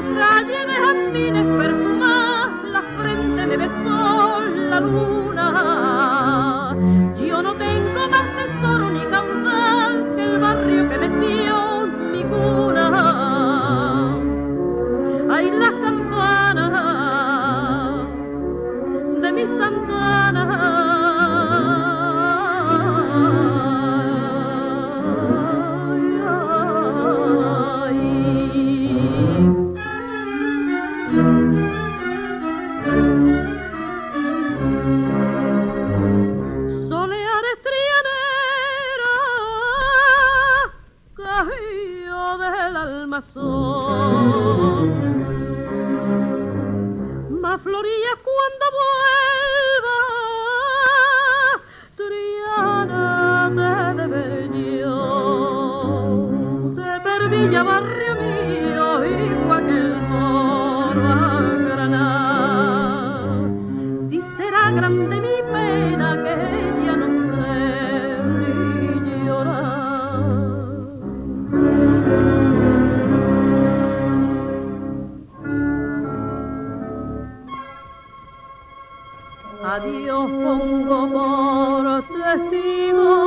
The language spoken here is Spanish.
calle de jazmines perfumadas, la frente me besó la luna. Yo no tengo más tesoro ni caudal que el barrio que meció mi cuna. Ay, las campanas de mi Santana. Más floría cuando vuelva, Triana, te de ver yo. Te perdí ya, barrio mío, igual que el moro a Granada. Si será grande mi pena que ya no sé ni llorar. Adiós pongo por testigo